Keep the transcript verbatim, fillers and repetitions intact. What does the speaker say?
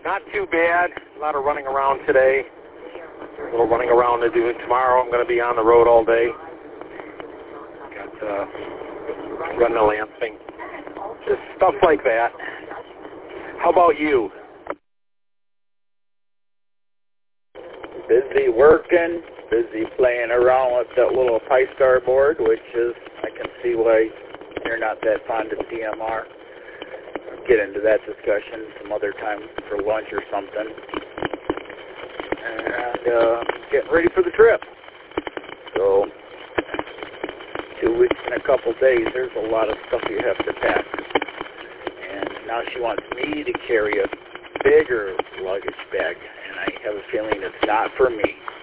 Not too bad. A lot of running around today. A little running around to do. Tomorrow I'm going to be on the road all day. Got uh, running a Lansing. Just stuff like that. How about you? Busy working, busy playing around with that little Pi-Star board, which is, I can see why you're not that fond of D M R. I'll get into that discussion some other time for lunch or something. And uh, getting ready for the trip. So, two weeks and a couple days, there's a lot of stuff you have to pack. And now she wants me to carry a bigger luggage bag, and I have a feeling it's not for me.